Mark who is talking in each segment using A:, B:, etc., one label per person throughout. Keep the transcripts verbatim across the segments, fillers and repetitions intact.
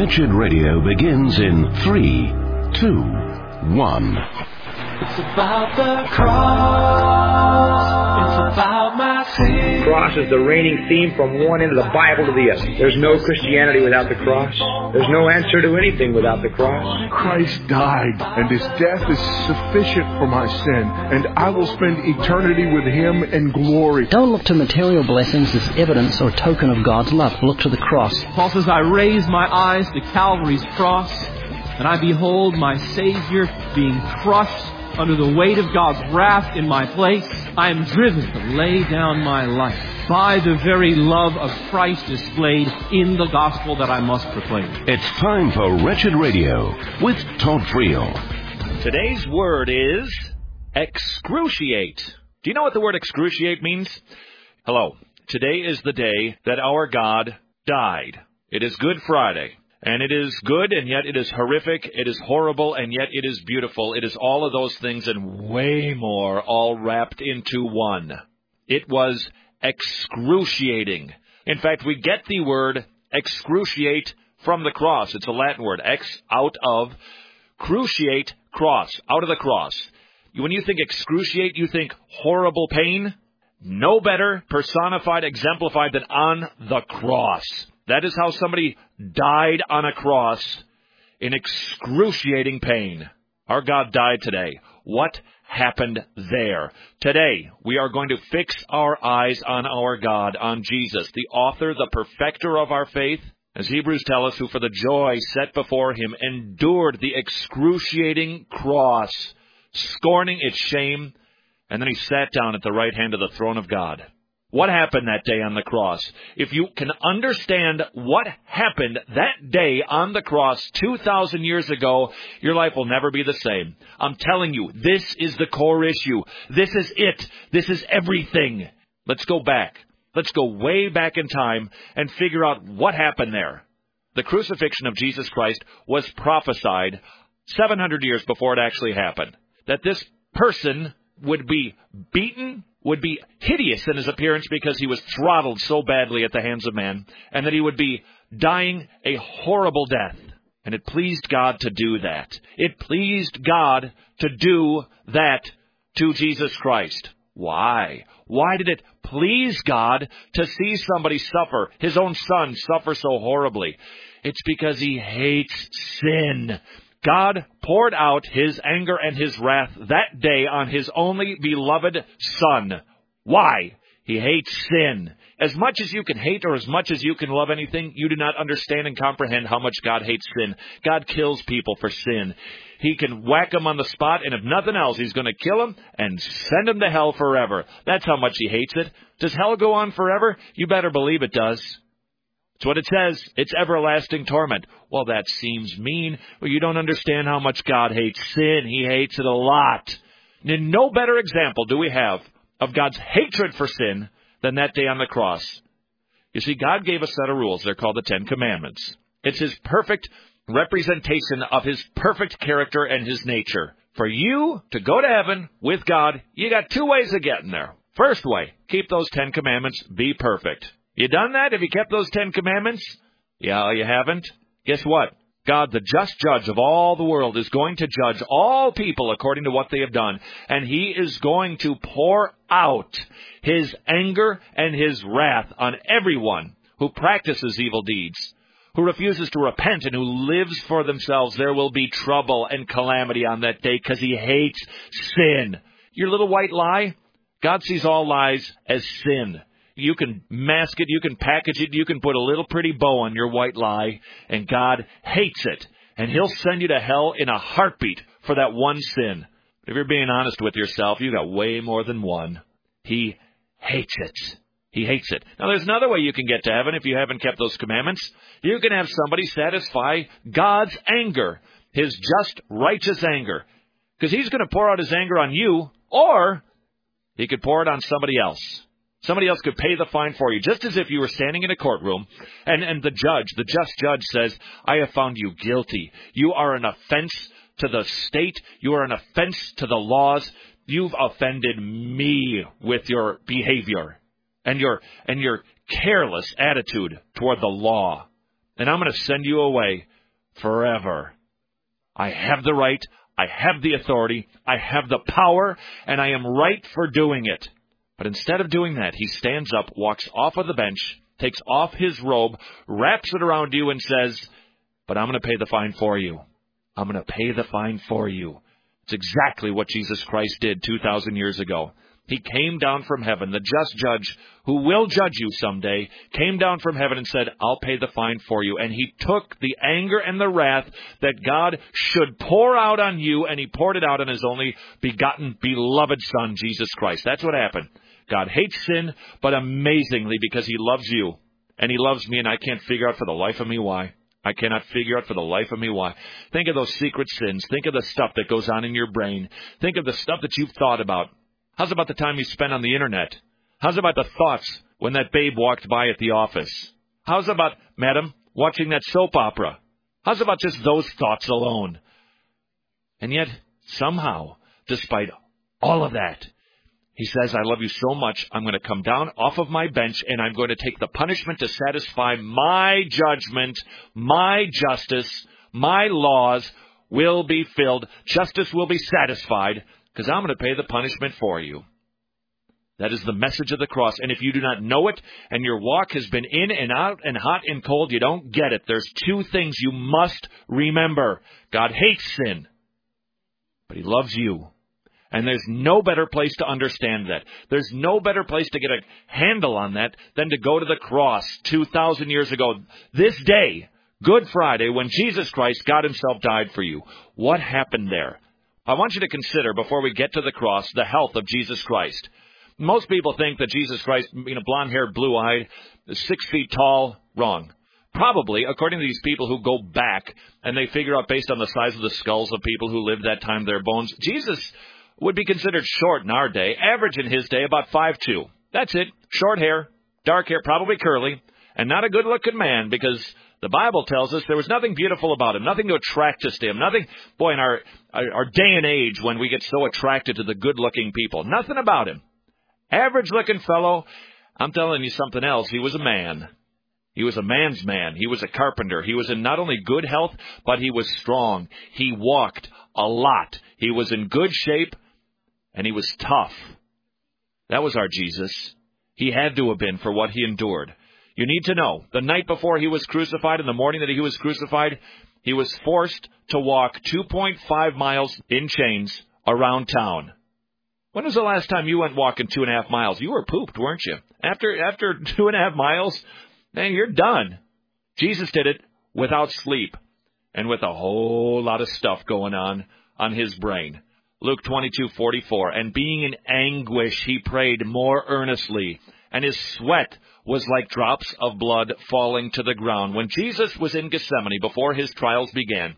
A: Wretched Radio begins in three, two, one.
B: It's about the cross. It's about my sin.
C: Cross is the reigning theme from one end of the Bible to the other. There's no Christianity without the cross. There's no answer to anything without the cross.
D: Christ died, and His death is sufficient for my sin, and I will spend eternity with Him in glory.
E: Don't look to material blessings as evidence or token of God's love. Look to the cross.
F: Paul says, I raise my eyes to Calvary's cross, and I behold my Savior being crushed under the weight of God's wrath in my place. I am driven to lay down my life by the very love of Christ displayed in the gospel that I must proclaim.
A: It's time for Wretched Radio with Todd Friel.
G: Today's word is excruciate. Do you know what the word excruciate means? Hello. Today is the day that our God died. It is Good Friday. And it is good, and yet it is horrific. It is horrible, and yet it is beautiful. It is all of those things and way more, all wrapped into one. It was excruciating. In fact, we get the word excruciate from the cross. It's a Latin word. Ex, out of, cruciate, cross, out of the cross. When you think excruciate, you think horrible pain. No better personified, exemplified than on the cross. That is how somebody died on a cross in excruciating pain. Our God died today. What happened there? Today, we are going to fix our eyes on our God, on Jesus, the author, the perfecter of our faith, as Hebrews tell us, who for the joy set before Him endured the excruciating cross, scorning its shame, and then He sat down at the right hand of the throne of God. What happened that day on the cross? If you can understand what happened that day on the cross two thousand years ago, your life will never be the same. I'm telling you, this is the core issue. This is it. This is everything. Let's go back. Let's go way back in time and figure out what happened there. The crucifixion of Jesus Christ was prophesied seven hundred years before it actually happened. That this person would be beaten, would be hideous in his appearance because he was throttled so badly at the hands of man, and that he would be dying a horrible death. And it pleased God to do that. It pleased God to do that to Jesus Christ. Why? Why did it please God to see somebody suffer, His own Son suffer so horribly? It's because He hates sin. God poured out His anger and His wrath that day on His only beloved Son. Why? He hates sin. As much as you can hate or as much as you can love anything, you do not understand and comprehend how much God hates sin. God kills people for sin. He can whack them on the spot, and if nothing else, He's going to kill them and send them to hell forever. That's how much He hates it. Does hell go on forever? You better believe it does. It's what it says. It's everlasting torment. Well, that seems mean. Well, you don't understand how much God hates sin. He hates it a lot. And no better example do we have of God's hatred for sin than that day on the cross. You see, God gave a set of rules. They're called the Ten Commandments. It's His perfect representation of His perfect character and His nature. For you to go to heaven with God, you got two ways of getting there. First way, keep those Ten Commandments, be perfect. You done that? Have you kept those Ten Commandments? Yeah, you haven't? Guess what? God, the just judge of all the world, is going to judge all people according to what they have done. And He is going to pour out His anger and His wrath on everyone who practices evil deeds, who refuses to repent and who lives for themselves. There will be trouble and calamity on that day because He hates sin. Your little white lie? God sees all lies as sin. You can mask it, you can package it, you can put a little pretty bow on your white lie, and God hates it. And He'll send you to hell in a heartbeat for that one sin. But if you're being honest with yourself, you got way more than one. He hates it. He hates it. Now, there's another way you can get to heaven if you haven't kept those commandments. You can have somebody satisfy God's anger, His just, righteous anger. Because He's going to pour out His anger on you, or He could pour it on somebody else. Somebody else could pay the fine for you, just as if you were standing in a courtroom, and, and the judge, the just judge says, I have found you guilty. You are an offense to the state. You are an offense to the laws. You've offended me with your behavior and your and your careless attitude toward the law. And I'm going to send you away forever. I have the right, I have the authority, I have the power, and I am right for doing it. But instead of doing that, he stands up, walks off of the bench, takes off his robe, wraps it around you, and says, but I'm going to pay the fine for you. I'm going to pay the fine for you. It's exactly what Jesus Christ did two thousand years ago. He came down from heaven, the just judge who will judge you someday, came down from heaven and said, I'll pay the fine for you. And he took the anger and the wrath that God should pour out on you, and he poured it out on his only begotten, beloved Son, Jesus Christ. That's what happened. God hates sin, but amazingly, because he loves you, and he loves me, and I can't figure out for the life of me why. I cannot figure out for the life of me why. Think of those secret sins. Think of the stuff that goes on in your brain. Think of the stuff that you've thought about. How's about the time you spent on the internet? How's about the thoughts when that babe walked by at the office? How's about, madam, watching that soap opera? How's about just those thoughts alone? And yet, somehow, despite all of that, he says, I love you so much, I'm going to come down off of my bench, and I'm going to take the punishment to satisfy my judgment, my justice, my laws will be filled. Justice will be satisfied, because I'm going to pay the punishment for you. That is the message of the cross. And if you do not know it, and your walk has been in and out and hot and cold, you don't get it. There's two things you must remember. God hates sin, but he loves you. And there's no better place to understand that. There's no better place to get a handle on that than to go to the cross two thousand years ago. This day, Good Friday, when Jesus Christ, God himself, died for you. What happened there? I want you to consider, before we get to the cross, the health of Jesus Christ. Most people think that Jesus Christ, you know, blonde-haired, blue-eyed, six feet tall, wrong. Probably, according to these people who go back and they figure out based on the size of the skulls of people who lived that time, their bones, Jesus would be considered short in our day, average in his day about five foot two. That's it. Short hair, dark hair, probably curly, and not a good-looking man, because the Bible tells us there was nothing beautiful about him, nothing to attract us to him, nothing, boy, in our, our, our day and age when we get so attracted to the good-looking people, nothing about him. Average-looking fellow. I'm telling you something else. He was a man. He was a man's man. He was a carpenter. He was in not only good health, but he was strong. He walked a lot. He was in good shape, and he was tough. That was our Jesus. He had to have been for what he endured. You need to know, the night before he was crucified and the morning that he was crucified, he was forced to walk two point five miles in chains around town. When was the last time you went walking two and a half miles? You were pooped, weren't you? After after two and a half miles, man, you're done. Jesus did it without sleep and with a whole lot of stuff going on on his brain. Luke twenty-two forty-four, and being in anguish, he prayed more earnestly, and his sweat was like drops of blood falling to the ground. When Jesus was in Gethsemane before his trials began,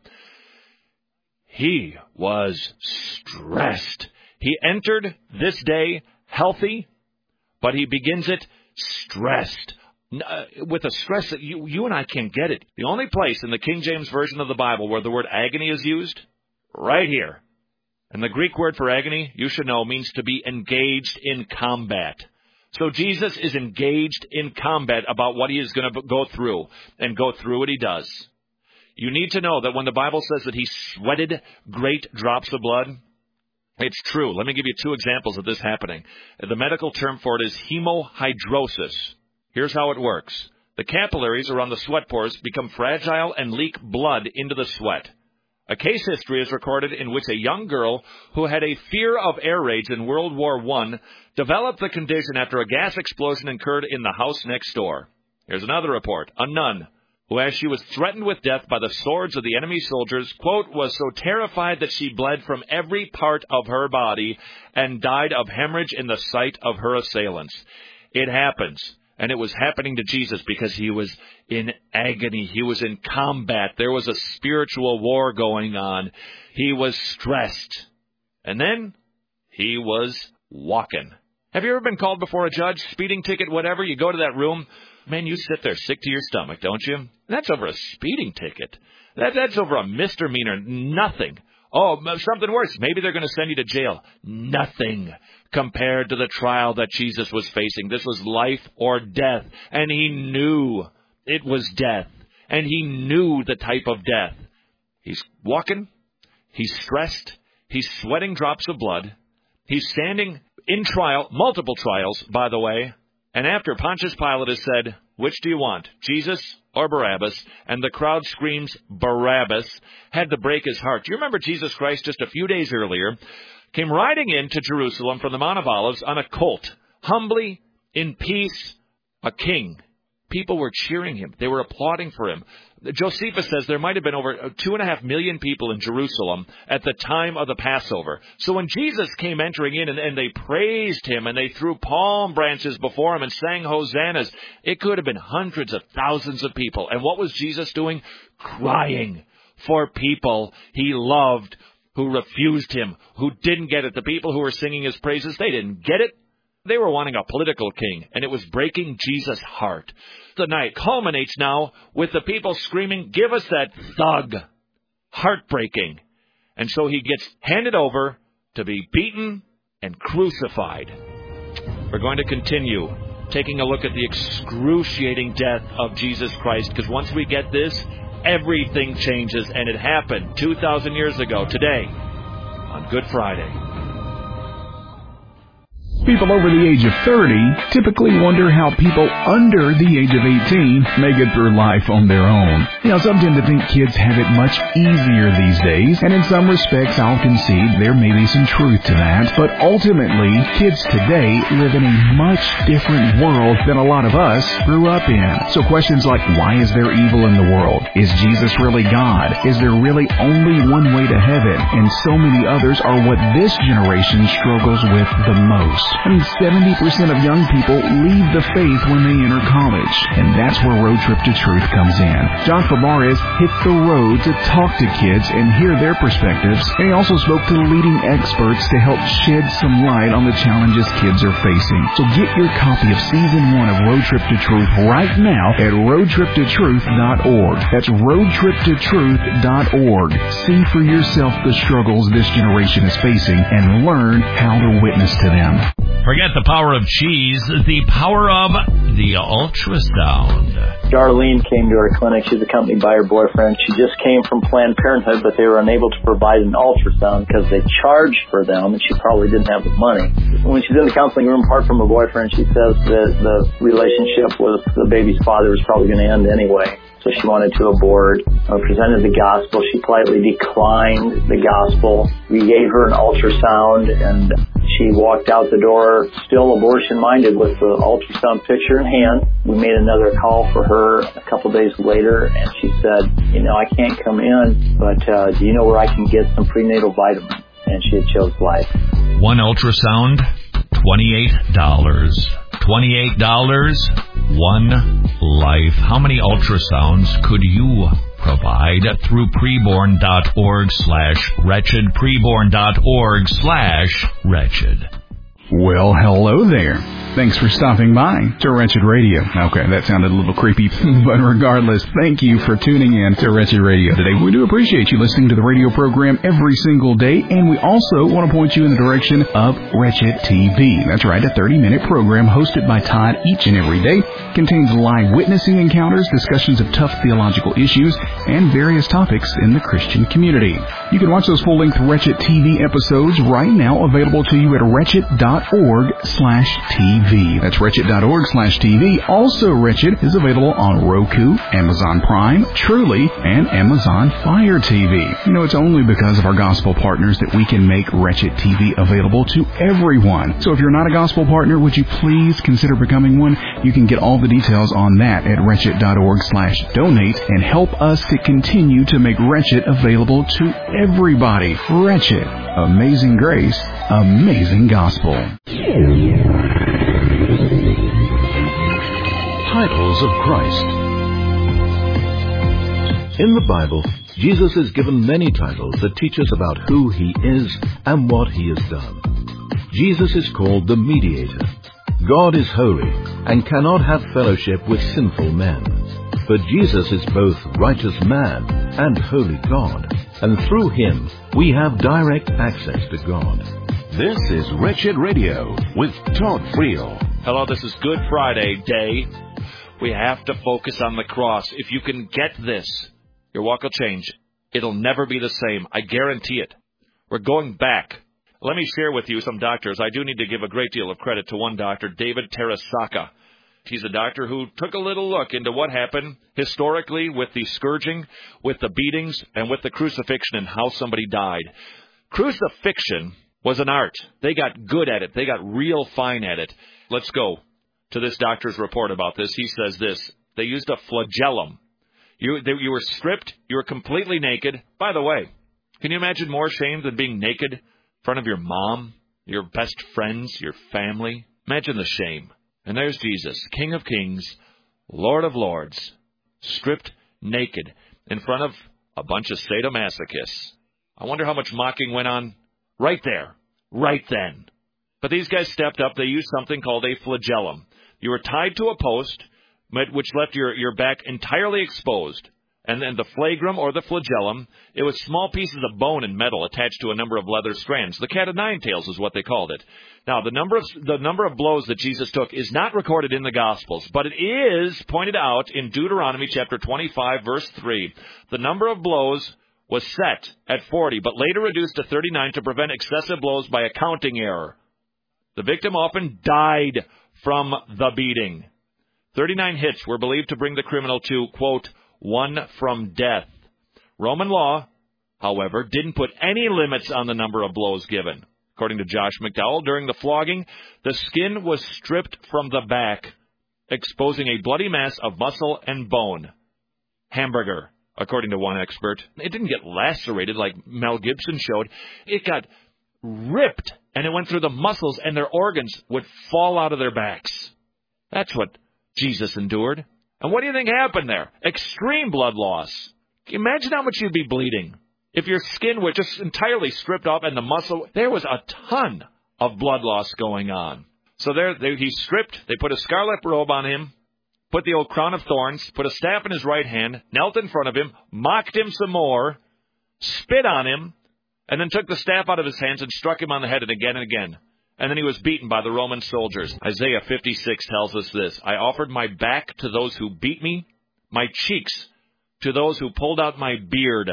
G: he was stressed. He entered this day healthy, but he begins it stressed. Uh, with a stress that you, you and I can't get it. The only place in the King James Version of the Bible where the word agony is used, right here. And the Greek word for agony, you should know, means to be engaged in combat. So Jesus is engaged in combat about what he is going to go through, and go through what he does. You need to know that when the Bible says that he sweated great drops of blood, it's true. Let me give you two examples of this happening. The medical term for it is hemohydrosis. Here's how it works. The capillaries around the sweat pores become fragile and leak blood into the sweat. A case history is recorded in which a young girl who had a fear of air raids in World War One developed the condition after a gas explosion occurred in the house next door. Here's another report. A nun who, as she was threatened with death by the swords of the enemy soldiers, quote, was so terrified that she bled from every part of her body and died of hemorrhage in the sight of her assailants. It happens. And it was happening to Jesus because he was in agony. He was in combat. There was a spiritual war going on. He was stressed. And then he was walking. Have you ever been called before a judge? Speeding ticket, whatever. You go to that room. Man, you sit there sick to your stomach, don't you? That's over a speeding ticket. That, that's over a misdemeanor. Nothing. Oh, something worse. Maybe they're going to send you to jail. Nothing compared to the trial that Jesus was facing. This was life or death. And he knew it was death. And he knew the type of death. He's walking. He's stressed. He's sweating drops of blood. He's standing in trial, multiple trials, by the way. And after Pontius Pilate has said, which do you want, Jesus or Barabbas? And the crowd screams, Barabbas, had to break his heart. Do you remember Jesus Christ just a few days earlier came riding into Jerusalem from the Mount of Olives on a colt, humbly, in peace, a king. People were cheering him. They were applauding for him. Josephus says there might have been over two and a half million people in Jerusalem at the time of the Passover. So when Jesus came entering in and, and they praised him and they threw palm branches before him and sang hosannas, it could have been hundreds of thousands of people. And what was Jesus doing? Crying for people he loved who refused him, who didn't get it. The people who were singing his praises, they didn't get it. They were wanting a political king, and it was breaking Jesus' heart. The night culminates now with the people screaming, give us that thug. Heartbreaking. And so he gets handed over to be beaten and crucified. We're going to continue taking a look at the excruciating death of Jesus Christ, because once we get this, everything changes, and it happened two thousand years ago today on Good Friday.
H: People over the age of thirty typically wonder how people under the age of eighteen make it through life on their own. You know, some tend to think kids have it much easier these days, and in some respects I'll concede there may be some truth to that, but ultimately kids today live in a much different world than a lot of us grew up in. So questions like, why is there evil in the world? Is Jesus really God? Is there really only one way to heaven? And so many others are what this generation struggles with the most. I mean, seventy percent of young people leave the faith when they enter college. And that's where Road Trip to Truth comes in. John Fabarez hit the road to talk to kids and hear their perspectives. And he also spoke to leading experts to help shed some light on the challenges kids are facing. So get your copy of Season one of Road Trip to Truth right now at road trip to truth dot org. That's road trip to truth dot org. See for yourself the struggles this generation is facing and learn how to witness to them.
I: Forget the power of cheese, the power of the ultrasound.
J: Darlene came to our clinic. She's accompanied by her boyfriend. She just came from Planned Parenthood, but they were unable to provide an ultrasound because they charged for them, and she probably didn't have the money. When she's in the counseling room, apart from her boyfriend, she says that the relationship with the baby's father was probably going to end anyway. So she wanted to abort, uh, presented the gospel. She politely declined the gospel. We gave her an ultrasound, and she walked out the door still abortion-minded with the ultrasound picture in hand. We made another call for her a couple days later, and she said, you know, I can't come in, but uh, do you know where I can get some prenatal vitamins? And she had chose life.
I: One ultrasound, twenty-eight dollars. twenty-eight dollars, one life. How many ultrasounds could you provide through preborn.org slash wretched, preborn.org slash wretched?
H: Well, hello there. Thanks for stopping by to Wretched Radio. Okay, that sounded a little creepy, but regardless, thank you for tuning in to Wretched Radio today. We do appreciate you listening to the radio program every single day, and we also want to point you in the direction of Wretched T V. That's right, a thirty-minute program hosted by Todd each and every day. Contains live witnessing encounters, discussions of tough theological issues, and various topics in the Christian community. You can watch those full-length Wretched T V episodes right now, available to you at wretched.org slash TV. That's wretched.org slash TV. Also, Wretched is available on Roku, Amazon Prime, Truly, and Amazon Fire T V. You know, it's only because of our gospel partners that we can make Wretched T V available to everyone. So if you're not a gospel partner, would you please consider becoming one? You can get all the details on that at wretched.org slash donate and help us to continue to make Wretched available to everybody. Wretched. Amazing grace. Amazing gospel.
A: Titles of Christ. In the Bible, Jesus is given many titles that teach us about who He is and what He has done. Jesus is called the Mediator. God is holy and cannot have fellowship with sinful men. But Jesus is both righteous man and holy God, and through Him we have direct access to God. This is Wretched Radio with Todd Friel.
G: Hello, this is Good Friday Day. We have to focus on the cross. If you can get this, your walk will change. It'll never be the same. I guarantee it. We're going back. Let me share with you some doctors. I do need to give a great deal of credit to one doctor, David Terasaka. He's a doctor who took a little look into what happened historically with the scourging, with the beatings, and with the crucifixion and how somebody died. Crucifixion was an art. They got good at it. They got real fine at it. Let's go to this doctor's report about this. He says this. They used a flagellum. You, they, you were stripped. You were completely naked. By the way, can you imagine more shame than being naked in front of your mom, your best friends, your family? Imagine the shame. And there's Jesus, King of Kings, Lord of Lords, stripped naked in front of a bunch of sadomasochists. I wonder how much mocking went on right there, right then. But these guys stepped up. They used something called a flagellum. You were tied to a post, which left your, your back entirely exposed. And then the flagrum, or the flagellum, it was small pieces of bone and metal attached to a number of leather strands. The cat of nine tails is what they called it. Now, the number of the number of blows that Jesus took is not recorded in the Gospels, but it is pointed out in Deuteronomy chapter twenty-five, verse three. The number of blows was set at forty, but later reduced to thirty-nine to prevent excessive blows by a counting error. The victim often died from the beating. thirty-nine hits were believed to bring the criminal to, quote, one from death. Roman law, however, didn't put any limits on the number of blows given. According to Josh McDowell, during the flogging, the skin was stripped from the back, exposing a bloody mass of muscle and bone. Hamburger, according to one expert. It didn't get lacerated like Mel Gibson showed. It got ripped, and it went through the muscles, and their organs would fall out of their backs. That's what Jesus endured. And what do you think happened there? Extreme blood loss. Imagine how much you'd be bleeding if your skin were just entirely stripped off and the muscle. There was a ton of blood loss going on. So there, there he's stripped. They put a scarlet robe on him, put the old crown of thorns, put a staff in his right hand, knelt in front of him, mocked him some more, spit on him, and then took the staff out of his hands and struck him on the head and again and again. And then he was beaten by the Roman soldiers. Isaiah fifty-six tells us this. I offered my back to those who beat me, my cheeks to those who pulled out my beard.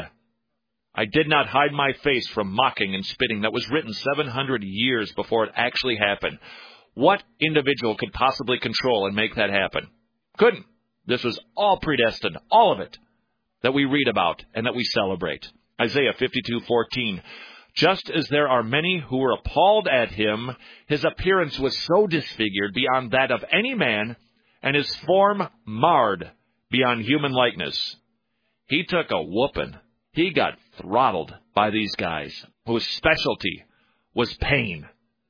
G: I did not hide my face from mocking and spitting. That was written seven hundred years before it actually happened. What individual could possibly control and make that happen? Couldn't. This was all predestined, all of it, that we read about and that we celebrate. Isaiah fifty-two fourteen. Just as there are many who were appalled at him, his appearance was so disfigured beyond that of any man, and his form marred beyond human likeness. He took a whooping. He got throttled by these guys, whose specialty was pain.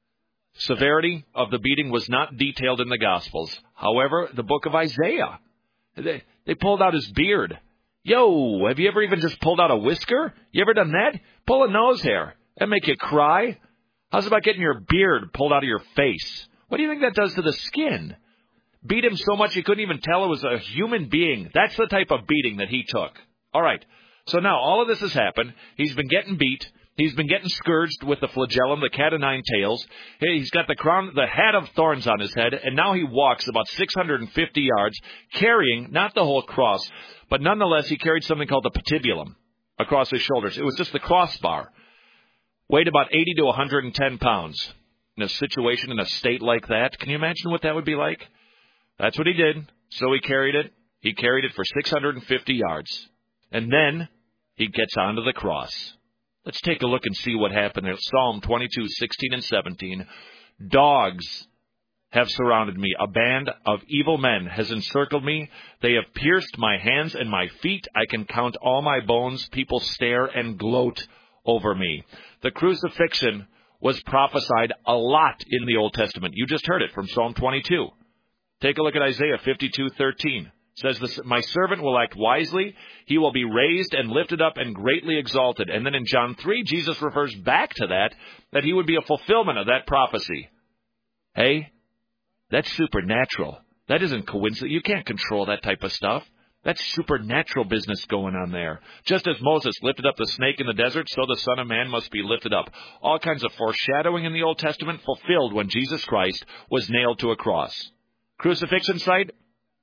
G: Severity of the beating was not detailed in the Gospels. However, the book of Isaiah, they, they pulled out his beard. Yo, have you ever even just pulled out a whisker? You ever done that? Pull a nose hair. That make you cry? How's about getting your beard pulled out of your face? What do you think that does to the skin? Beat him so much you couldn't even tell it was a human being. That's the type of beating that he took. All right. So now all of this has happened. He's been getting beat. He's been getting scourged with the flagellum, the cat of nine tails. He's got the crown, the hat of thorns on his head, and now he walks about six hundred fifty yards, carrying not the whole cross, but nonetheless he carried something called the patibulum across his shoulders. It was just the crossbar. Weighed about eighty to one hundred ten pounds. In a situation, in a state like that, can you imagine what that would be like? That's what he did. So he carried it. He carried it for six hundred fifty yards. And then he gets onto the cross. Let's take a look and see what happened there. Psalm twenty-two, sixteen and seventeen. Dogs have surrounded me. A band of evil men has encircled me. They have pierced my hands and my feet. I can count all my bones. People stare and gloat over me. The crucifixion was prophesied a lot in the Old Testament. You just heard it from Psalm twenty-two. Take a look at Isaiah fifty-two thirteen. It says, this, my servant will act wisely. He will be raised and lifted up and greatly exalted. And then in John three, Jesus refers back to that, that he would be a fulfillment of that prophecy. Hey, that's supernatural. That isn't coincidence. You can't control that type of stuff. That's supernatural business going on there. Just as Moses lifted up the snake in the desert, so the Son of Man must be lifted up. All kinds of foreshadowing in the Old Testament fulfilled when Jesus Christ was nailed to a cross. Crucifixion site?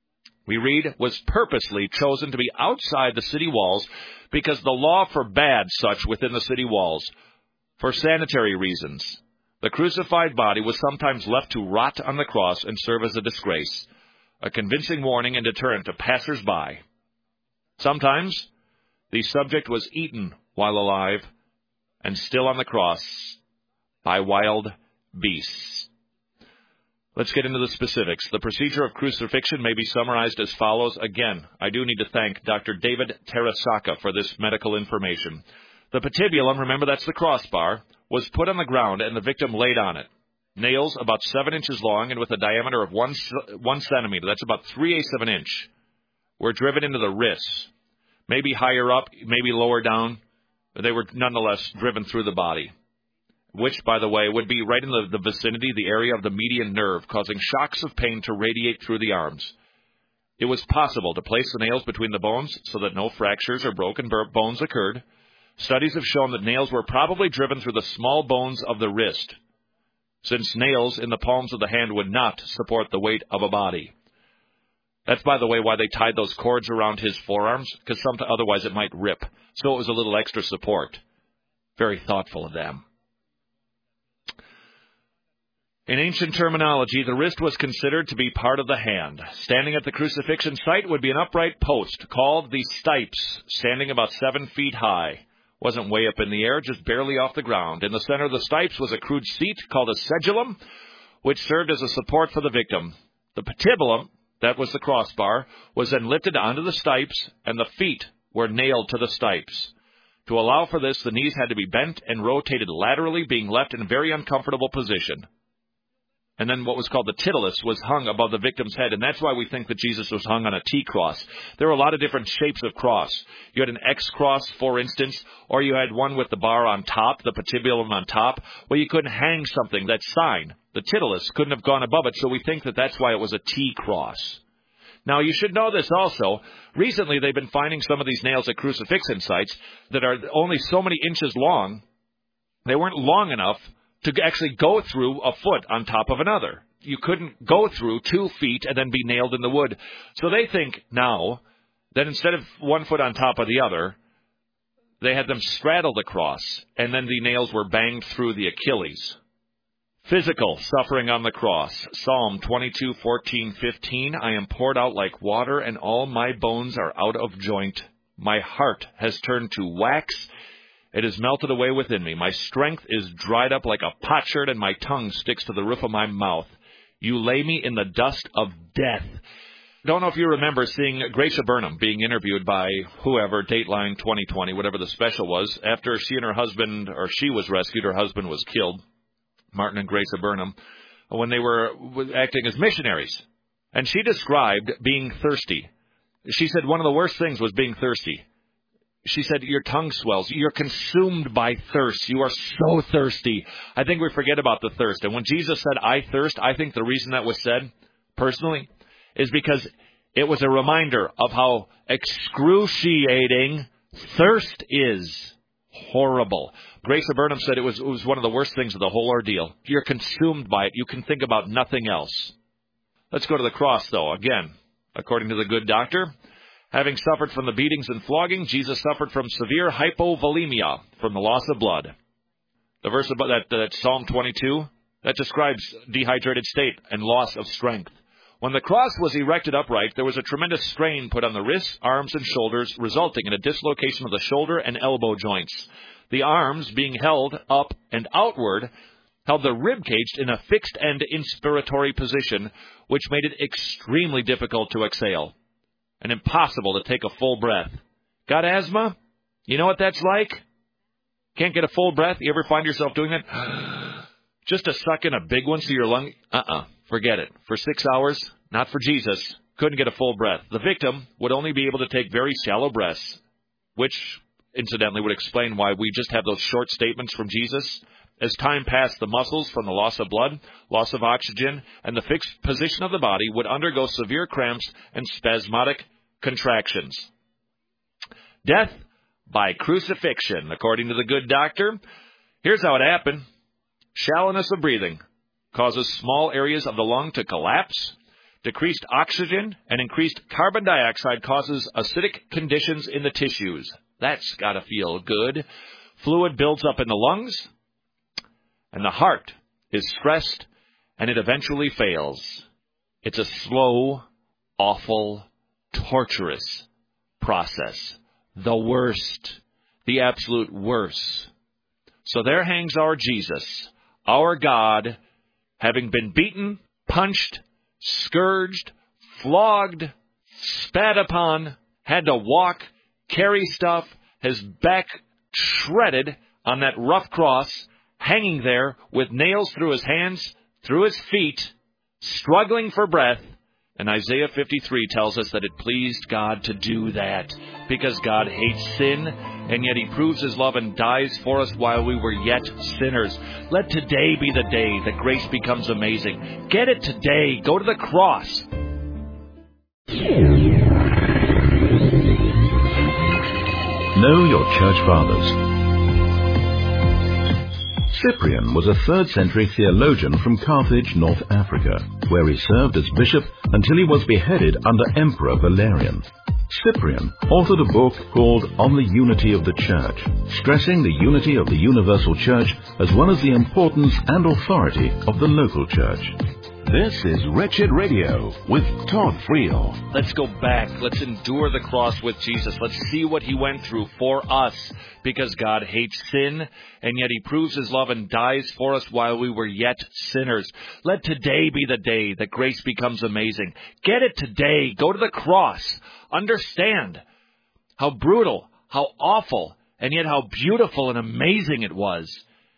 G: we read, was purposely chosen to be outside the city walls because the law forbade such within the city walls. For sanitary reasons, the crucified body was sometimes left to rot on the cross and serve as a disgrace, a convincing warning and deterrent to passers-by. Sometimes the subject was eaten while alive and still on the cross by wild beasts. Let's get into the specifics. The procedure of crucifixion may be summarized as follows. Again, I do need to thank Doctor David Terasaka for this medical information. The patibulum, remember that's the crossbar, was put on the ground and the victim laid on it. Nails about seven inches long and with a diameter of one, one centimeter, that's about three-eighths of an inch, were driven into the wrists. Maybe higher up, maybe lower down, but they were nonetheless driven through the body, which, by the way, would be right in the, the vicinity, the area of the median nerve, causing shocks of pain to radiate through the arms. It was possible to place the nails between the bones so that no fractures or broken bones occurred. Studies have shown that nails were probably driven through the small bones of the wrist, since nails in the palms of the hand would not support the weight of a body. That's, by the way, why they tied those cords around his forearms, because otherwise it might rip. So it was a little extra support. Very thoughtful of them. In ancient terminology, the wrist was considered to be part of the hand. Standing at the crucifixion site would be an upright post called the stipes, standing about seven feet high. Wasn't way up in the air, just barely off the ground. In the center of the stipes was a crude seat called a sedulum, which served as a support for the victim. The patibulum, that was the crossbar, was then lifted onto the stipes, and the feet were nailed to the stipes. To allow for this, the knees had to be bent and rotated laterally, being left in a very uncomfortable position. And then what was called the titulus was hung above the victim's head, and that's why we think that Jesus was hung on a T-cross. There were a lot of different shapes of cross. You had an X-cross, for instance, or you had one with the bar on top, the patibulum on top. Well, you couldn't hang something, that sign, the titulus, couldn't have gone above it, so we think that that's why it was a T-cross. Now, you should know this also. Recently, they've been finding some of these nails at crucifixion sites that are only so many inches long. They weren't long enough to actually go through a foot on top of another. You couldn't go through two feet and then be nailed in the wood. So they think now that instead of one foot on top of the other, they had them straddle the cross, and then the nails were banged through the Achilles. Physical suffering on the cross. Psalm twenty-two, fourteen, fifteen. I am poured out like water, and all my bones are out of joint. My heart has turned to wax. It is melted away within me. My strength is dried up like a potsherd, and my tongue sticks to the roof of my mouth. You lay me in the dust of death. Don't know if you remember seeing Gracia Burnham being interviewed by whoever, Dateline twenty twenty, whatever the special was. After she and her husband, or she was rescued, her husband was killed, Martin and Gracia Burnham, when they were acting as missionaries. And she described being thirsty. She said one of the worst things was being thirsty. She said, your tongue swells. You're consumed by thirst. You are so thirsty. I think we forget about the thirst. And when Jesus said, I thirst, I think the reason that was said, personally, is because it was a reminder of how excruciating thirst is. Horrible. Gracia Burnham said it was, it was one of the worst things of the whole ordeal. You're consumed by it. You can think about nothing else. Let's go to the cross, though. Again, according to the good doctor, having suffered from the beatings and flogging, Jesus suffered from severe hypovolemia, from the loss of blood. The verse about that, that Psalm twenty-two, that describes dehydrated state and loss of strength. When the cross was erected upright, there was a tremendous strain put on the wrists, arms, and shoulders, resulting in a dislocation of the shoulder and elbow joints. The arms, being held up and outward, held the rib cage in a fixed and inspiratory position, which made it extremely difficult to exhale and impossible to take a full breath. Got asthma? You know what that's like? Can't get a full breath? You ever find yourself doing that? Just to suck in a big one so your lung... Uh-uh. Forget it. For six hours, not for Jesus, couldn't get a full breath. The victim would only be able to take very shallow breaths, which, incidentally, would explain why we just have those short statements from Jesus. As time passed, the muscles, from the loss of blood, loss of oxygen, and the fixed position of the body, would undergo severe cramps and spasmodic contractions. Death by crucifixion, according to the good doctor. Here's how it happened. Shallowness of breathing causes small areas of the lung to collapse. Decreased oxygen and increased carbon dioxide causes acidic conditions in the tissues. That's got to feel good. Fluid builds up in the lungs, and the heart is stressed, and it eventually fails. It's a slow, awful, torturous process. The worst. The absolute worst. So there hangs our Jesus, our God, having been beaten, punched, scourged, flogged, spat upon, had to walk, carry stuff, his back shredded on that rough cross, hanging there with nails through his hands, through his feet, struggling for breath. And Isaiah fifty-three tells us that it pleased God to do that because God hates sin, and yet he proves his love and dies for us while we were yet sinners. Let today be the day that grace becomes amazing. Get it today. Go to the cross.
A: Know your church fathers. Cyprian was a third century theologian from Carthage, North Africa, where he served as bishop until he was beheaded under Emperor Valerian. Cyprian authored a book called On the Unity of the Church, stressing the unity of the universal church as well as the importance and authority of the local church.
K: This is Wretched Radio with Todd Friel.
G: Let's go back. Let's endure the cross with Jesus. Let's see what he went through for us, because God hates sin, and yet he proves his love and dies for us while we were yet sinners. Let today be the day that grace becomes amazing. Get it today. Go to the cross. Understand how brutal, how awful, and yet how beautiful and amazing it was.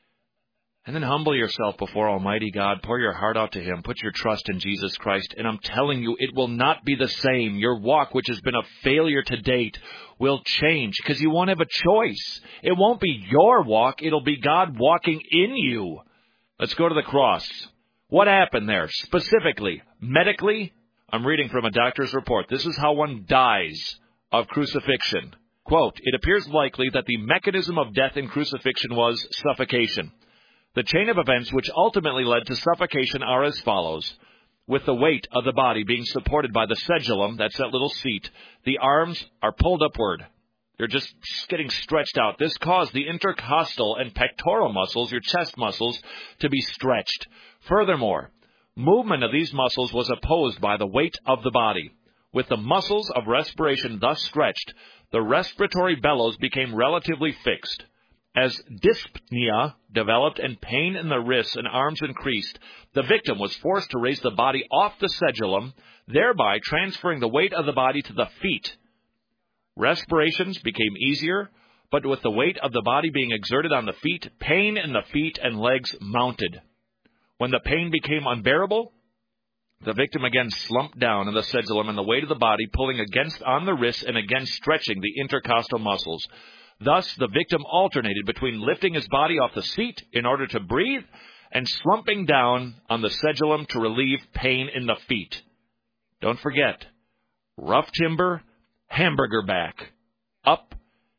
G: And then humble yourself before Almighty God. Pour your heart out to him. Put your trust in Jesus Christ. And I'm telling you, it will not be the same. Your walk, which has been a failure to date, will change because you won't have a choice. It won't be your walk. It'll be God walking in you. Let's go to the cross. What happened there? Specifically, medically, I'm reading from a doctor's report. This is how one dies of crucifixion. Quote, it appears likely that the mechanism of death in crucifixion was suffocation. The chain of events which ultimately led to suffocation are as follows. With the weight of the body being supported by the sedulum, that's that little seat, the arms are pulled upward. They're just getting stretched out. This caused the intercostal and pectoral muscles, your chest muscles, to be stretched. Furthermore, movement of these muscles was opposed by the weight of the body. With the muscles of respiration thus stretched, the respiratory bellows became relatively fixed. As dyspnea developed and pain in the wrists and arms increased, the victim was forced to raise the body off the sedulum, thereby transferring the weight of the body to the feet. Respirations became easier, but with the weight of the body being exerted on the feet, pain in the feet and legs mounted. When the pain became unbearable, the victim again slumped down in the sedulum and the weight of the body pulling against on the wrists and again stretching the intercostal muscles. Thus, the victim alternated between lifting his body off the seat in order to breathe and slumping down on the sedulum to relieve pain in the feet. Don't forget, rough timber, hamburger back, up,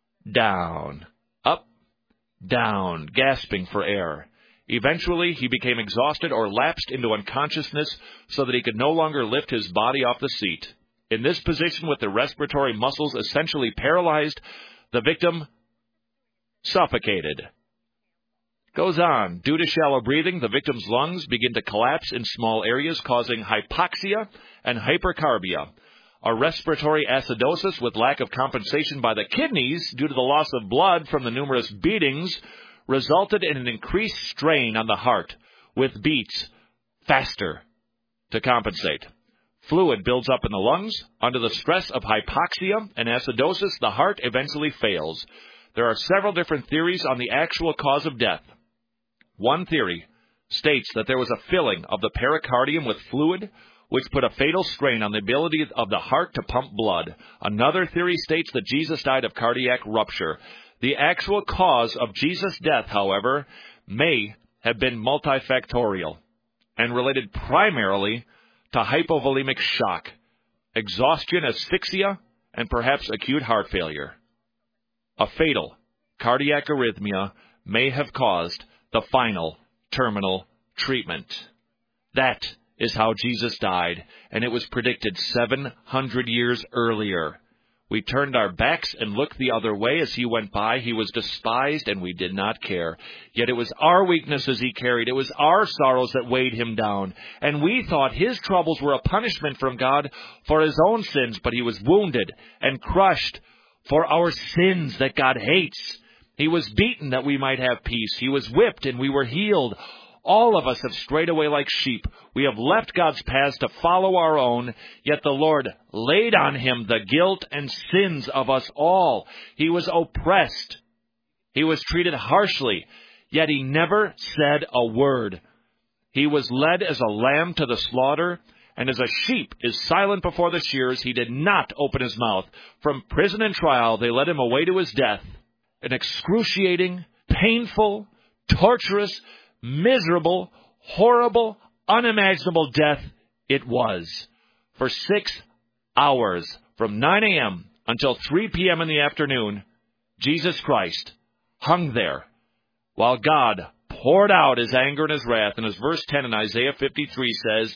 G: down, up, down, gasping for air. Eventually, he became exhausted or lapsed into unconsciousness so that he could no longer lift his body off the seat. In this position, with the respiratory muscles essentially paralyzed, the victim suffocated. Goes on. Due to shallow breathing, the victim's lungs begin to collapse in small areas, causing hypoxia and hypercarbia. A respiratory acidosis with lack of compensation by the kidneys due to the loss of blood from the numerous beatings resulted in an increased strain on the heart, with beats faster to compensate. Fluid builds up in the lungs. Under the stress of hypoxia and acidosis, the heart eventually fails. There are several different theories on the actual cause of death. One theory states that there was a filling of the pericardium with fluid, which put a fatal strain on the ability of the heart to pump blood. Another theory states that Jesus died of cardiac rupture. The actual cause of Jesus' death, however, may have been multifactorial and related primarily to hypovolemic shock, exhaustion, asphyxia, and perhaps acute heart failure. A fatal cardiac arrhythmia may have caused the final terminal treatment. That is how Jesus died, and it was predicted seven hundred years earlier. We turned our backs and looked the other way as he went by. He was despised, and we did not care. Yet it was our weaknesses he carried. It was our sorrows that weighed him down. And we thought his troubles were a punishment from God for his own sins, but he was wounded and crushed for our sins that God hates. He was beaten that we might have peace. He was whipped, and we were healed. All of us have strayed away like sheep. We have left God's paths to follow our own, yet the Lord laid on him the guilt and sins of us all. He was oppressed. He was treated harshly, yet he never said a word. He was led as a lamb to the slaughter, and as a sheep is silent before the shearers, he did not open his mouth. From prison and trial, they led him away to his death. An excruciating, painful, torturous, miserable, horrible, unimaginable death it was. For six hours, from nine a.m. until three p.m. in the afternoon, Jesus Christ hung there while God poured out his anger and his wrath. And as verse ten in Isaiah fifty-three says,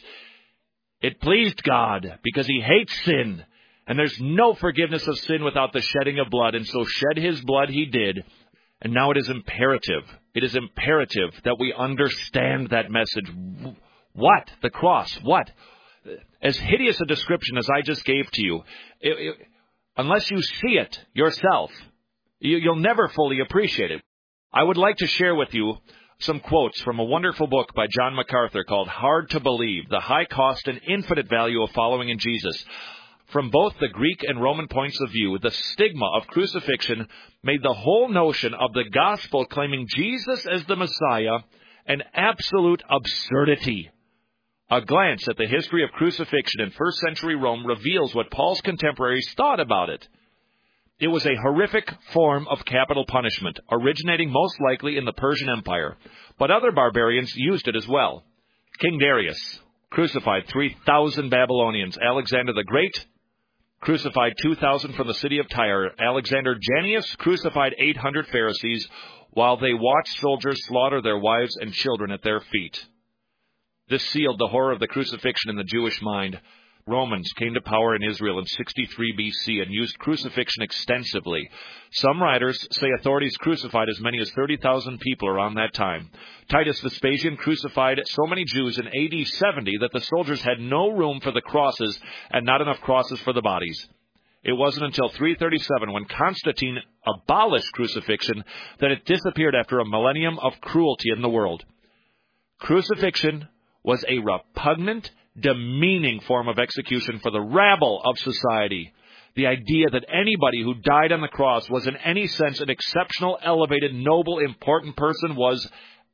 G: it pleased God because he hates sin, and there's no forgiveness of sin without the shedding of blood, and so shed his blood he did. And now it is imperative, it is imperative that we understand that message. What? The cross. What? As hideous a description as I just gave to you, it, it, unless you see it yourself, you, you'll never fully appreciate it. I would like to share with you some quotes from a wonderful book by John MacArthur called Hard to Believe, The High Cost and Infinite Value of Following in Jesus. From both the Greek and Roman points of view, the stigma of crucifixion made the whole notion of the gospel claiming Jesus as the Messiah an absolute absurdity. A glance at the history of crucifixion in first century Rome reveals what Paul's contemporaries thought about it. It was a horrific form of capital punishment, originating most likely in the Persian Empire, but other barbarians used it as well. King Darius crucified three thousand Babylonians. Alexander the Great crucified two thousand from the city of Tyre. Alexander Jannaeus crucified eight hundred Pharisees while they watched soldiers slaughter their wives and children at their feet. This sealed the horror of the crucifixion in the Jewish mind. Romans came to power in Israel in sixty-three B C and used crucifixion extensively. Some writers say authorities crucified as many as thirty thousand people around that time. Titus Vespasian crucified so many Jews in A D seventy that the soldiers had no room for the crosses and not enough crosses for the bodies. It wasn't until three thirty-seven, when Constantine abolished crucifixion, that it disappeared after a millennium of cruelty in the world. Crucifixion was a repugnant, demeaning form of execution for the rabble of society. The idea that anybody who died on the cross was in any sense an exceptional, elevated, noble, important person was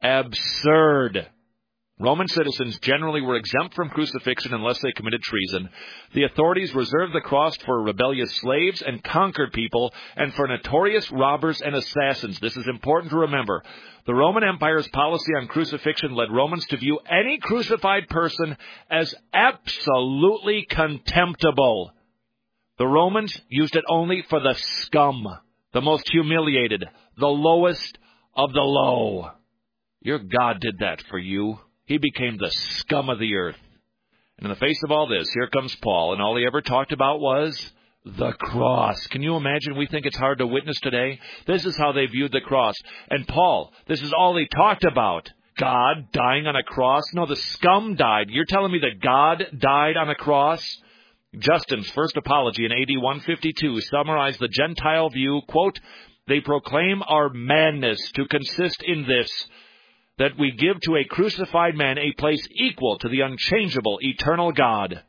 G: absurd. Roman citizens generally were exempt from crucifixion unless they committed treason. The authorities reserved the cross for rebellious slaves and conquered people, and for notorious robbers and assassins. This is important to remember. The Roman Empire's policy on crucifixion led Romans to view any crucified person as absolutely contemptible. The Romans used it only for the scum, the most humiliated, the lowest of the low. Your God did that for you. He became the scum of the earth. And in the face of all this, here comes Paul, and all he ever talked about was the cross. Can you imagine? We think it's hard to witness today. This is how they viewed the cross. And Paul, this is all he talked about. God dying on a cross? No, the scum died. You're telling me that God died on a cross? Justin's first apology in A D one fifty-two summarized the Gentile view, quote, "They proclaim our madness to consist in this, that we give to a crucified man a place equal to the unchangeable, eternal God."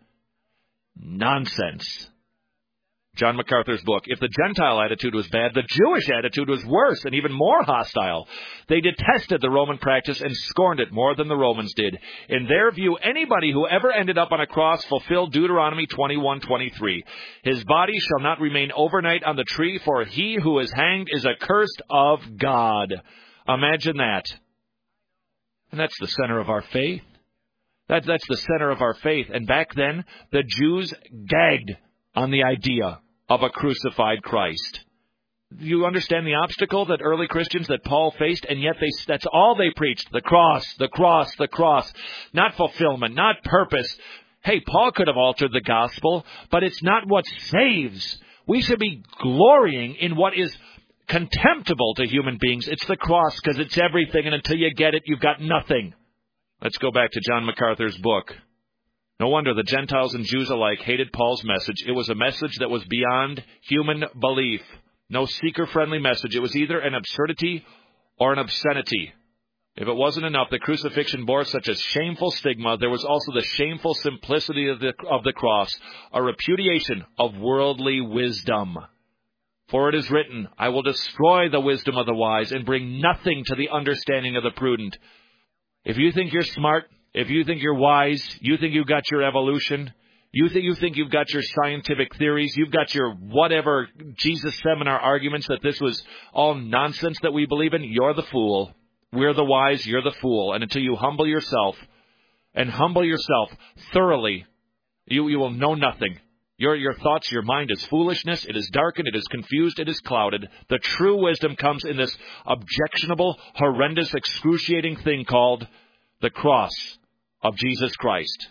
G: Nonsense. John MacArthur's book, if the Gentile attitude was bad, the Jewish attitude was worse and even more hostile. They detested the Roman practice and scorned it more than the Romans did. In their view, anybody who ever ended up on a cross fulfilled Deuteronomy twenty-one twenty-three. His body shall not remain overnight on the tree, for he who is hanged is accursed of God. Imagine that. And that's the center of our faith. That, that's the center of our faith. And back then, the Jews gagged on the idea of a crucified Christ. you understand the obstacle that early Christians, that Paul faced, and yet they that's all they preached, the cross, the cross, the cross, not fulfillment, not purpose. Hey, Paul could have altered the gospel, but it's not what saves. We should be glorying in what is contemptible to human beings. It's the cross, because it's everything, and until you get it, you've got nothing. Let's go back to John MacArthur's book. No wonder the Gentiles and Jews alike hated Paul's message. It was a message that was beyond human belief. No seeker-friendly message. It was either an absurdity or an obscenity. If it wasn't enough, the crucifixion bore such a shameful stigma, there was also the shameful simplicity of the, of the cross, a repudiation of worldly wisdom. For it is written, I will destroy the wisdom of the wise and bring nothing to the understanding of the prudent. If you think you're smart, if you think you're wise, you think you've got your evolution, you think you think you've got your scientific theories, you've got your whatever Jesus seminar arguments that this was all nonsense that we believe in, you're the fool. We're the wise, you're the fool. And until you humble yourself, and humble yourself thoroughly, you, you will know nothing. Your, your thoughts, your mind is foolishness, it is darkened, it is confused, it is clouded. The true wisdom comes in this objectionable, horrendous, excruciating thing called the cross of Jesus Christ.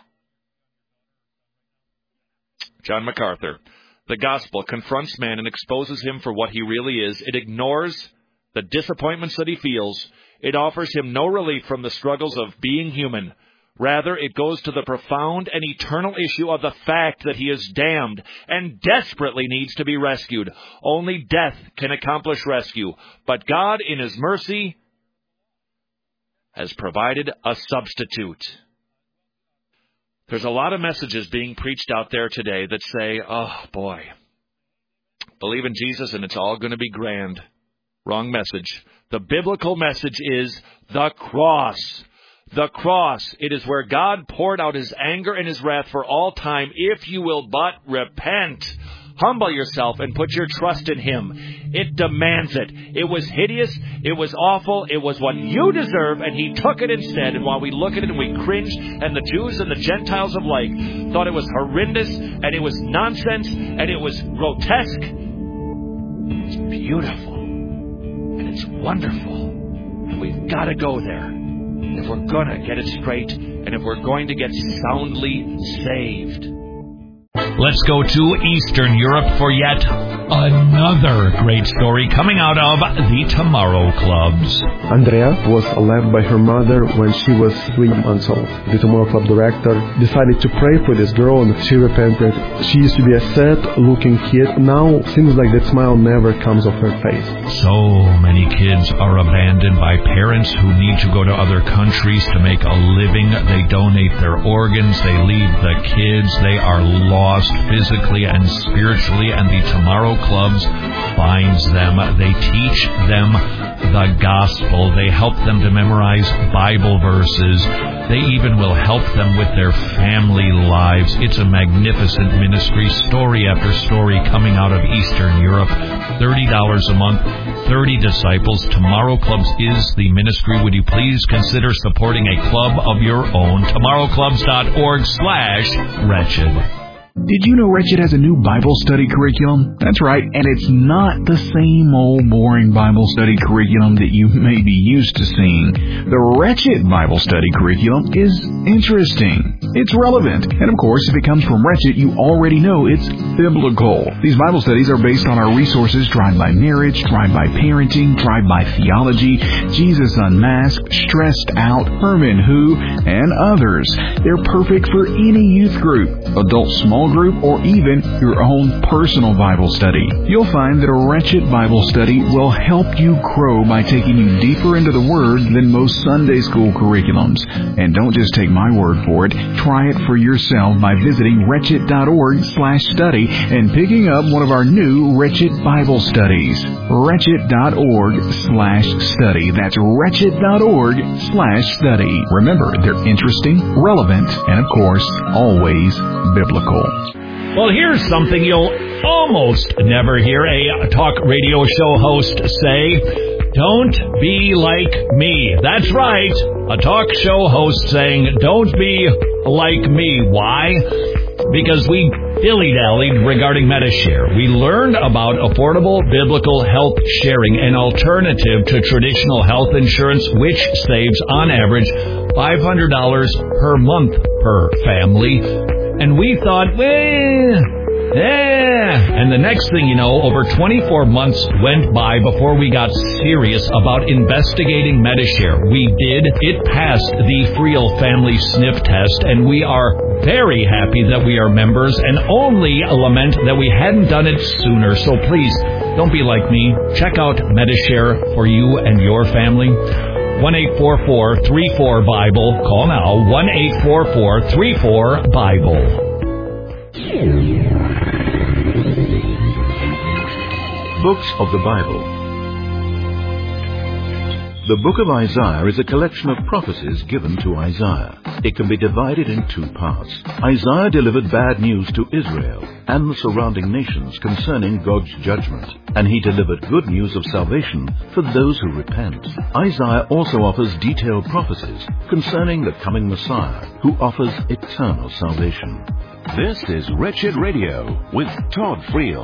G: John MacArthur. The gospel confronts man and exposes him for what he really is. It ignores the disappointments that he feels. It offers him no relief from the struggles of being human. Rather, it goes to the profound and eternal issue of the fact that he is damned and desperately needs to be rescued. Only death can accomplish rescue. But God, in His mercy, has provided a substitute. There's a lot of messages being preached out there today that say, oh, boy, believe in Jesus and it's all going to be grand. Wrong message. The biblical message is the cross. The cross. It is where God poured out His anger and His wrath for all time if you will but repent. Humble yourself and put your trust in Him. It demands it. It was hideous. It was awful. It was what you deserve, and He took it instead. And while we look at it and we cringe, and the Jews and the Gentiles alike thought it was horrendous, and it was nonsense, and it was grotesque, it's beautiful, and it's wonderful, and we've got to go there if we're going to get it straight, and if we're going to get soundly saved.
I: Let's go to Eastern Europe for yet another great story coming out of the Tomorrow Clubs.
L: Andrea was left by her mother when she was three months old. The Tomorrow Club director decided to pray for this girl, and she repented. She used to be a sad-looking kid. Now, seems like that smile never comes off her face.
I: So many kids are abandoned by parents who need to go to other countries to make a living. They donate their organs. They leave the kids. They are lost physically and spiritually, and the Tomorrow Clubs finds them. They teach them the gospel. They help them to memorize Bible verses. They even will help them with their family lives. It's a magnificent ministry, story after story coming out of Eastern Europe. thirty dollars a month, thirty disciples. Tomorrow Clubs is the ministry. Would you please consider supporting a club of your own? tomorrow clubs dot org slash wretched.
H: Did you know Wretched has a new Bible study curriculum? That's right, and it's not the same old boring Bible study curriculum that you may be used to seeing. The Wretched Bible study curriculum is interesting. It's relevant. And of course, if it comes from Wretched, you already know it's biblical. These Bible studies are based on our resources Drive-By Marriage, Drive-By Parenting, Drive-By Theology, Jesus Unmasked, Stressed Out, Herman Who, and others. They're perfect for any youth group, adult small group, or even your own personal Bible study. You'll find that a Wretched Bible study will help you grow by taking you deeper into the Word than most Sunday school curriculums. And don't just take my word for it. Try it for yourself by visiting wretched dot org slash study and picking up one of our new Wretched Bible studies. wretched dot org slash study. That's wretched dot org slash study. Remember, they're interesting, relevant, and of course, always biblical.
I: Well, here's something you'll almost never hear a talk radio show host say. Don't be like me. That's right. A talk show host saying, don't be like me. Why? because we dilly-dallied regarding Medi-Share. We learned about affordable biblical health sharing, an alternative to traditional health insurance, which saves, on average, five hundred dollars per month per family. And we thought, well... Yeah, and the next thing you know, over twenty-four months went by before we got serious about investigating Medi-Share. We did. It passed the Friel Family Sniff Test, and we are very happy that we are members and only lament that we hadn't done it sooner. So please, don't be like me. Check out Medi-Share for you and your family. one eight four four, three four, Bible. Call now, one eight four four, three four, Bible.
A: Books of the Bible. The book of Isaiah is a collection of prophecies given to Isaiah. It can be divided in two parts. Isaiah delivered bad news to Israel and the surrounding nations concerning God's judgment, and he delivered good news of salvation for those who repent. Isaiah also offers detailed prophecies concerning the coming Messiah, who offers eternal salvation.
K: This is Wretched Radio with Todd Friel.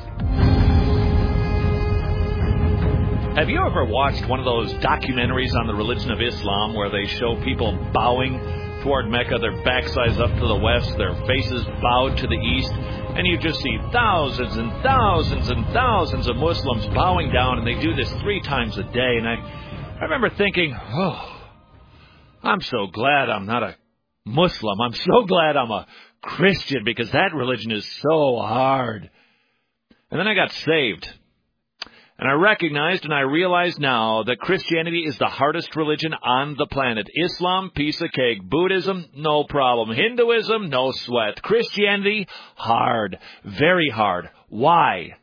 G: Have you ever watched one of those documentaries on the religion of Islam where they show people bowing toward Mecca, their backsides up to the west, their faces bowed to the east, and you just see thousands and thousands and thousands of Muslims bowing down, and they do this three times a day. And I, I remember thinking, oh, I'm so glad I'm not a Muslim. I'm so glad I'm a Christian, because that religion is so hard. And then I got saved. And I recognized and I realize now that Christianity is the hardest religion on the planet. Islam, piece of cake. Buddhism, no problem. Hinduism, no sweat. Christianity, hard. Very hard. Why?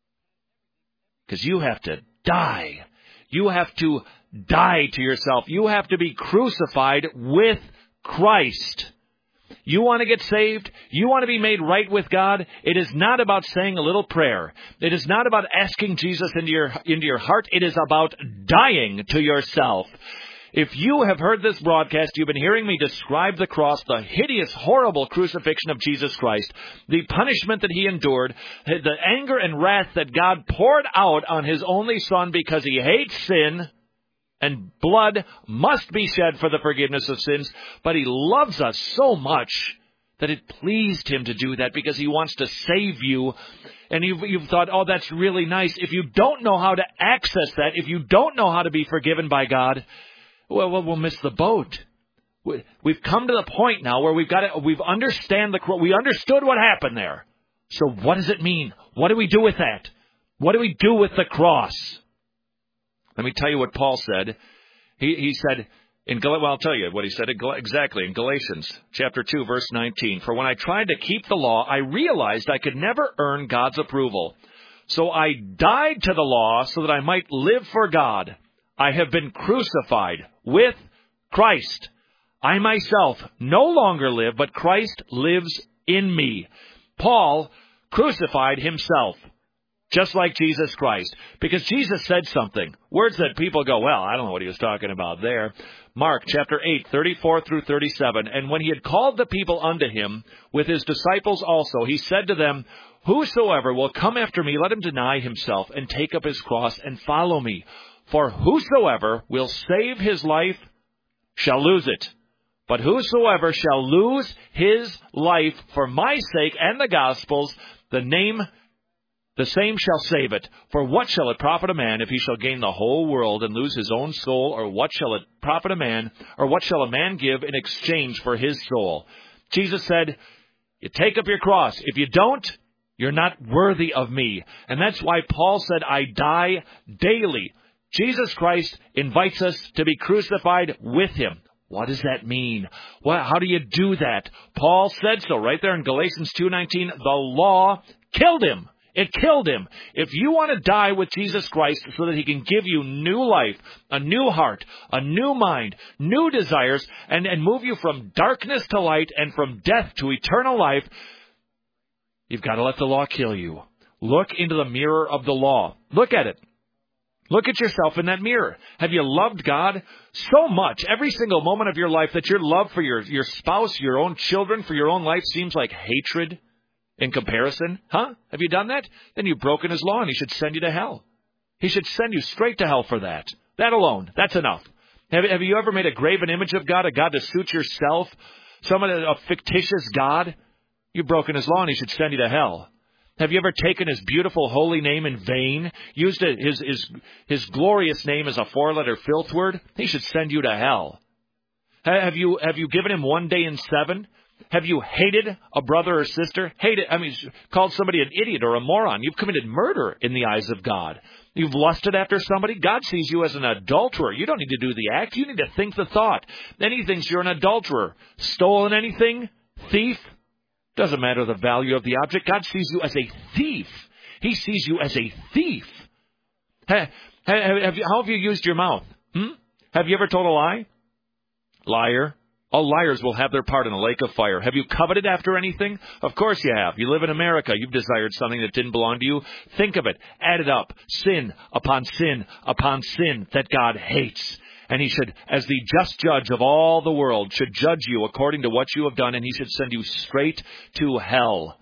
G: Because you have to die. You have to die to yourself. You have to be crucified with Christ. You want to get saved? You want to be made right with God? It is not about saying a little prayer. It is not about asking Jesus into your into your heart. It is about dying to yourself. If you have heard this broadcast, you've been hearing me describe the cross, the hideous, horrible crucifixion of Jesus Christ, the punishment that he endured, the anger and wrath that God poured out on his only Son because he hates sin. And blood must be shed for the forgiveness of sins. But he loves us so much that it pleased him to do that because he wants to save you. And you've, you've thought, oh, that's really nice. If you don't know how to access that, if you don't know how to be forgiven by God, well, well we'll miss the boat. We've come to the point now where we've got to, we've understand the, we understood what happened there. So what does it mean? What do we do with that? What do we do with the cross? Let me tell you what Paul said. He, he said, in Gal- well, I'll tell you what he said exactly in Galatians chapter two, verse nineteen. For when I tried to keep the law, I realized I could never earn God's approval. So I died to the law so that I might live for God. I have been crucified with Christ. I myself no longer live, but Christ lives in me. Paul crucified himself. Just like Jesus Christ. Because Jesus said something. Words that people go, well, I don't know what he was talking about there. Mark chapter eight, thirty-four through thirty-seven. And when he had called the people unto him, with his disciples also, he said to them, whosoever will come after me, let him deny himself, and take up his cross, and follow me. For whosoever will save his life shall lose it. But whosoever shall lose his life for my sake and the gospel's, the name the same shall save it. For what shall it profit a man if he shall gain the whole world and lose his own soul? Or what shall it profit a man, or what shall a man give in exchange for his soul? Jesus said, you take up your cross. If you don't, you're not worthy of me. And that's why Paul said, I die daily. Jesus Christ invites us to be crucified with him. What does that mean? Well, how do you do that? Paul said so right there in Galatians two nineteen. The law killed him. It killed him. If you want to die with Jesus Christ so that he can give you new life, a new heart, a new mind, new desires, and, and move you from darkness to light and from death to eternal life, you've got to let the law kill you. Look into the mirror of the law. Look at it. Look at yourself in that mirror. Have you loved God so much, every single moment of your life, that your love for your, your spouse, your own children, for your own life seems like hatred in comparison? Huh? Have you done that? Then you've broken his law and he should send you to hell. He should send you straight to hell for that. That alone. That's enough. Have, have you ever made a graven image of God, a God to suit yourself? Someone, a fictitious God? You've broken his law and he should send you to hell. Have you ever taken his beautiful holy name in vain? Used it, his, his, his glorious name as a four-letter filth word? He should send you to hell. Have you, have you given him one day in seven? Have you hated a brother or sister? Hated, I mean, called somebody an idiot or a moron. You've committed murder in the eyes of God. You've lusted after somebody. God sees you as an adulterer. You don't need to do the act. You need to think the thought. Then he thinks you're an adulterer. Stolen anything? Thief? Doesn't matter the value of the object. God sees you as a thief. He sees you as a thief. Have, have you, how have you used your mouth? Hmm? Have you ever told a lie? Liar. All liars will have their part in a lake of fire. Have you coveted after anything? Of course you have. You live in America. You've desired something that didn't belong to you. Think of it. Add it up. Sin upon sin upon sin that God hates. And he should, as the just judge of all the world, should judge you according to what you have done, and he should send you straight to hell.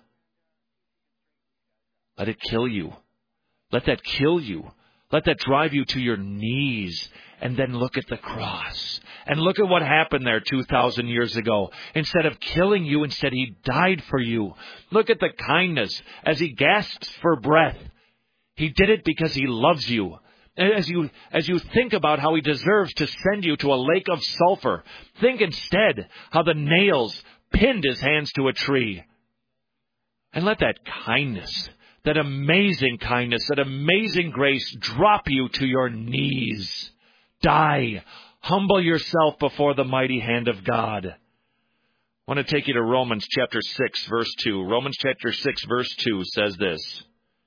G: Let it kill you. Let that kill you. Let that drive you to your knees. And then look at the cross. And look at what happened there two thousand years ago. Instead of killing you, instead he died for you. Look at the kindness as he gasps for breath. He did it because he loves you. As you, as you think about how he deserves to send you to a lake of sulfur, think instead how the nails pinned his hands to a tree. And let that kindness, that amazing kindness, that amazing grace drop you to your knees. Die. Humble yourself before the mighty hand of God. I want to take you to Romans chapter six, verse two. Romans chapter six, verse two says this.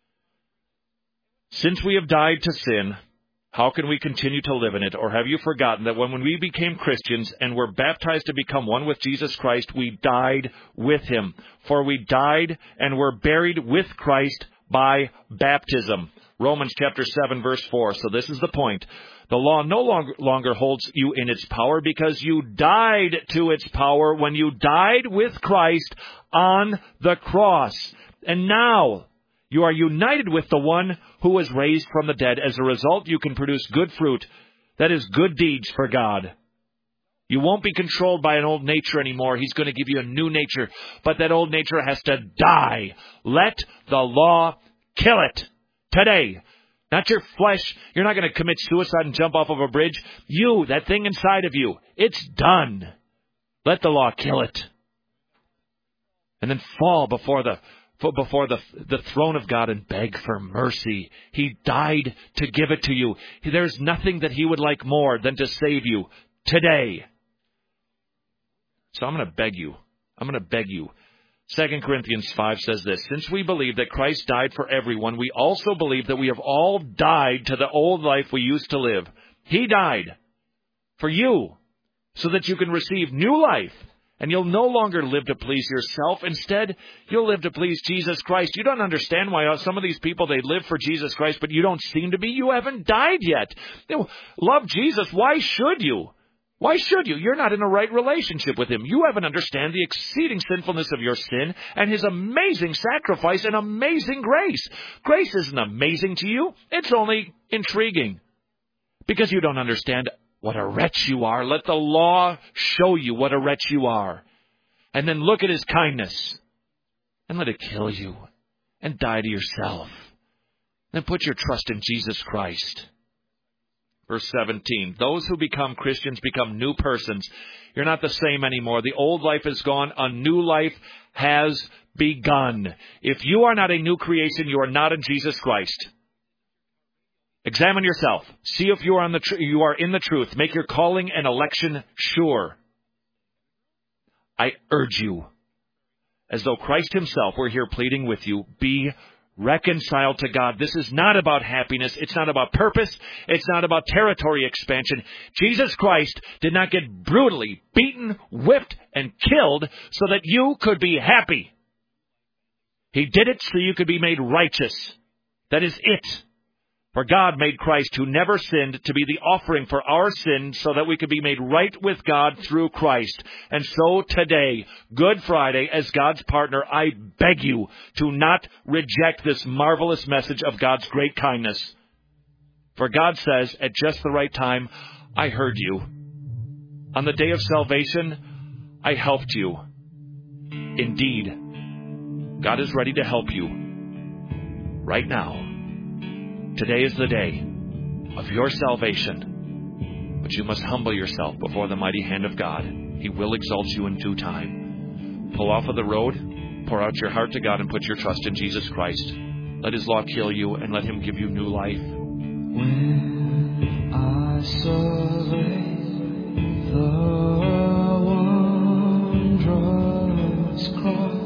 G: Since we have died to sin, how can we continue to live in it? Or have you forgotten that when, when we became Christians and were baptized to become one with Jesus Christ, we died with him? For we died and were buried with Christ by baptism. Romans chapter seven, verse four. So this is the point. The law no longer, longer holds you in its power because you died to its power when you died with Christ on the cross. And now you are united with the one who was raised from the dead. As a result, you can produce good fruit. That is good deeds for God. You won't be controlled by an old nature anymore. He's going to give you a new nature. But that old nature has to die. Let the law kill it today. Not your flesh. You're not going to commit suicide and jump off of a bridge. You, that thing inside of you, it's done. Let the law kill it. And then fall before the before the, the throne of God and beg for mercy. He died to give it to you. There's nothing that he would like more than to save you today. So I'm going to beg you. I'm going to beg you. Second Corinthians five says this. Since we believe that Christ died for everyone, we also believe that we have all died to the old life we used to live. He died for you so that you can receive new life. And you'll no longer live to please yourself. Instead, you'll live to please Jesus Christ. You don't understand why some of these people, they live for Jesus Christ, but you don't seem to be. You haven't died yet. You know, love Jesus. Why should you? Why should you? You're not in a right relationship with him. You haven't understand the exceeding sinfulness of your sin and his amazing sacrifice and amazing grace. Grace isn't amazing to you. It's only intriguing because you don't understand what a wretch you are. Let the law show you what a wretch you are. And then look at his kindness. And let it kill you. And die to yourself. Then put your trust in Jesus Christ. Verse seventeen. Those who become Christians become new persons. You're not the same anymore. The old life is gone. A new life has begun. If you are not a new creation, you are not in Jesus Christ. Examine yourself. See if you are on the tr- you are in the truth. Make your calling and election sure. I urge you, as though Christ himself were here pleading with you, be reconciled to God. This is not about happiness. It's not about purpose. It's not about territory expansion. Jesus Christ did not get brutally beaten, whipped, and killed so that you could be happy. He did it so you could be made righteous. That is it. For God made Christ, who never sinned, to be the offering for our sins so that we could be made right with God through Christ. And so today, Good Friday, as God's partner, I beg you to not reject this marvelous message of God's great kindness. For God says, at just the right time, I heard you. On the day of salvation, I helped you. Indeed, God is ready to help you right now. Today is the day of your salvation, but you must humble yourself before the mighty hand of God. He will exalt you in due time. Pull off of the road, pour out your heart to God, and put your trust in Jesus Christ. Let His law kill you, and let Him give you new life.
B: When I survey the wondrous cross,